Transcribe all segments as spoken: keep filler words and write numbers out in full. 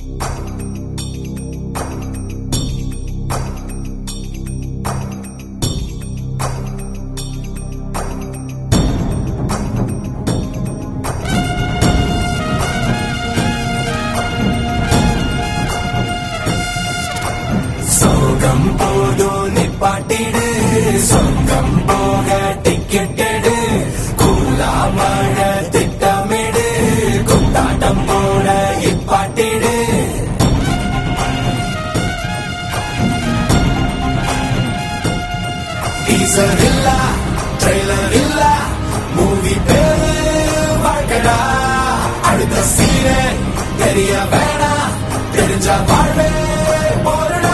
சொர்க்கம் போதும் நிப்பாட்டிடு, சொர்க்கம் போக டிக்கெட் எடு, கூலா வாழ திட்டமிடு, குத்தாட்டம் போட இப்பாட்டிடு. டீசர் இல்ல, ட்ரெய்லர் இல்ல, மூவி பேரு வாழ்க்கடா. அடுத்த சீனே தெரிய வேணா, தெரிஞ்ச வாழ்வே போறடா.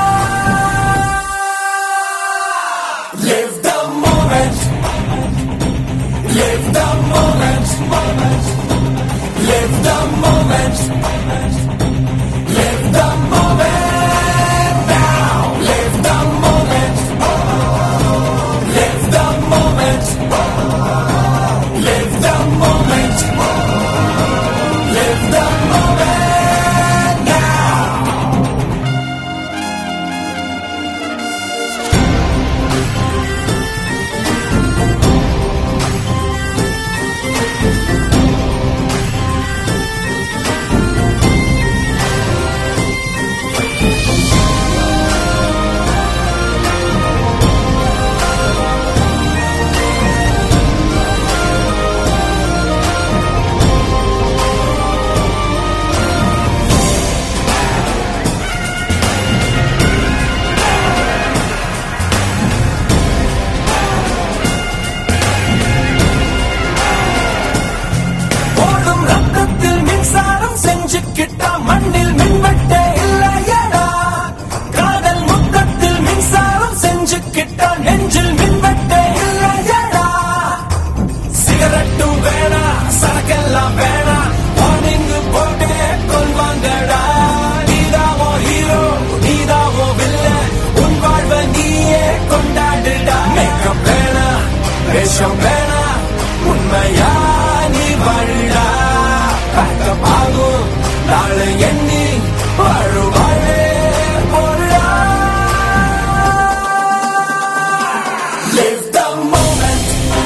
Live the moment, live the moment, live the moment, live the moment now, live the moment, live the moment, live the moment, live the moment now. செஞ்சுக்கிட்டா மண்ணில் மின்வெட்டே இல்லையடா. காதல் முத்தத்தில் மின்சாரம் செஞ்சுக்கிட்டா நெஞ்சில் மின்வெட்டே இல்லையடா. சிகரெட்டும் வேணா, சரக்கெல்லாம் வேணா, வார்னிங்கு போட்டே கொள்வாங்கடா. நீதாவோ ஹீரோ, நீதாவோ வில்லன், உன் வாழ்வை நீயே கொண்டாடுடா. மேக்கப் வேணா, வேஷம் வேணா, உண்மையா நீ வாழுடா. பேக்கப் ஆகும் நாளை எண்ணி வாழு வாழே போடா. Live the moment,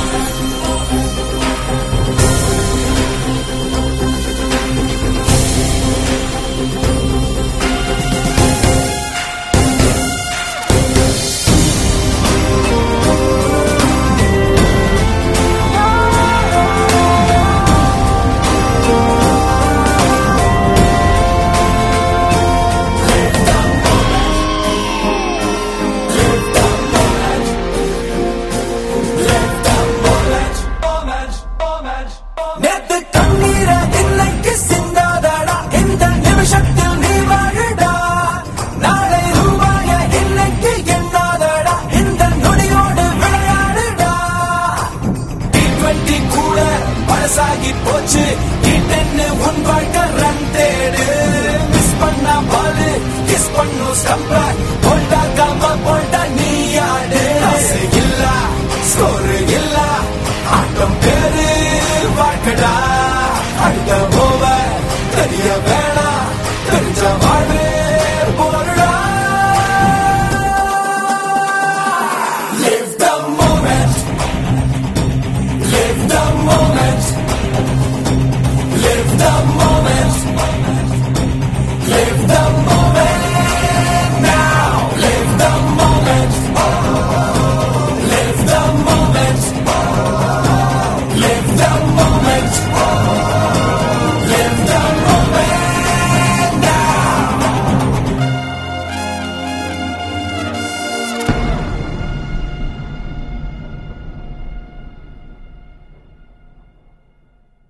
நேத்து கண்ணீர இன்னைக்கு சிந்தாதடா, இந்த நிமிஷத்தில் நீ வாழுடா. நாளை ரூபாய இன்னைக்கு எண்ணாதடா, இந்த நொடியோடு விளையாடுடா. டி டுவெண்டி கூட பழசாகி போச்சு, டி டென் உன் வாழ்க்கை ரன் தேடு. மிஸ் பண்ணா பாலு, கிஸ் பண்ணும் ஸ்டம்பா.